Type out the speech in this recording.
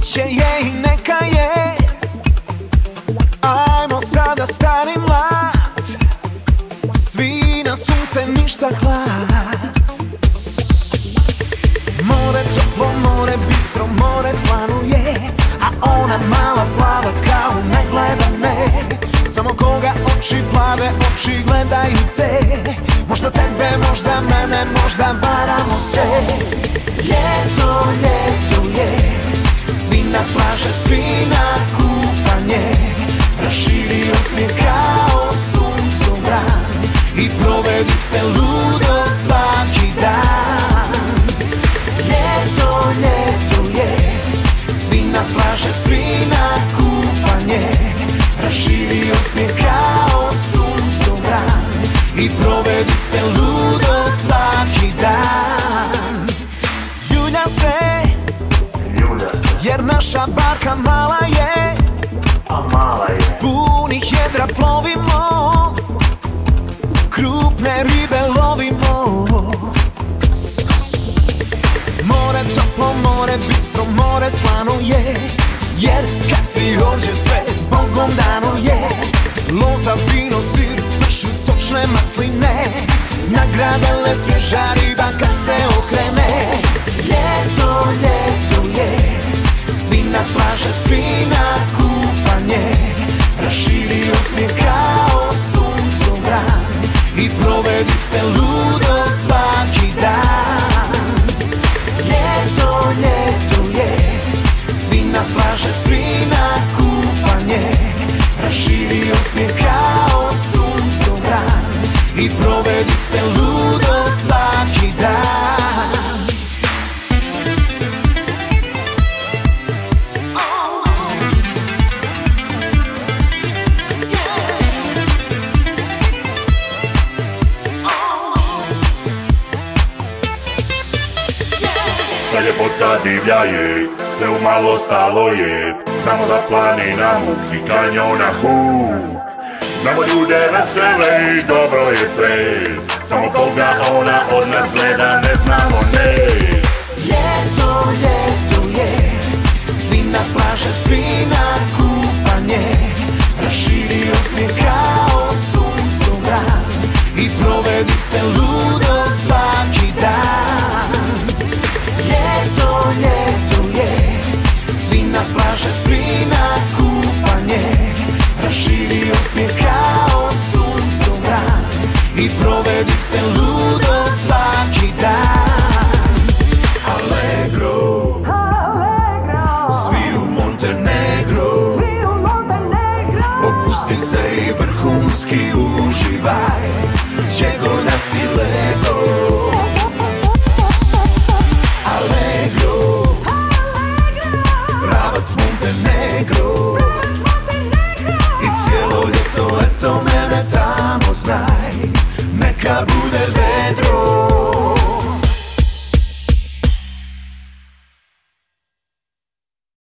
Biće je i neka je. Ajmo sada stari mlad, svi na sunce, ništa hlad. More toplo, more bistro, more slano je, a ona mala plava kao ne gleda me. Samo koga oči plave, oči gledaju te. Možda tebe, možda mene, možda varamo se. Ljeto, ljeto je, svi na plaže, svi na kupanje. Raširi osmijeh kao suncobran i provedi se ludo svaki dan. Ljeto, ljeto je, svi na plaže, svi na kupanje. Raširi osmijeh kao suncobran i provedi se ludo svaki dan. Ljulja se, jer naša barka mala je, punih jedra plovimo, krupne ribe lovimo. More toplo, more bistro, more slano je, jer kad si ovdje sve Bogom dano je. Loza, vino, sir, pršut, sočne masline, nagradale svježa riba kad se okrene. Ljeto, ljeto je, svi na plaže, svi na kupanje. Raširi osmijeh kao suncobran i provedi se ludo svaki dan. Ljeto, ljeto je, svi na plaže, svi na kupanje. Raširi osmijeh kao suncobran i provedi se ludo svaki dan. Sva ljepota divlja je, sve umalo stalo je. Znamo za planina muk i kanjona huk. Znamo ljude vesele i dobro je sve. Samo koga ona od nas gleda ne znamo, ne. Ljeto, ljeto je, svi na plaže, svi na kupanje. Raširi osmijeh kao suncobran i provedi se ludo svaki dan. Ljeto, ljeto je, svi na plaže, svi na kupanje. Raširi osmijeh kao suncobran i provedi se ludo svaki dan. Allegro, svi u Montenegro, opusti se i vrhunski uživaj. Gdje god da si lego,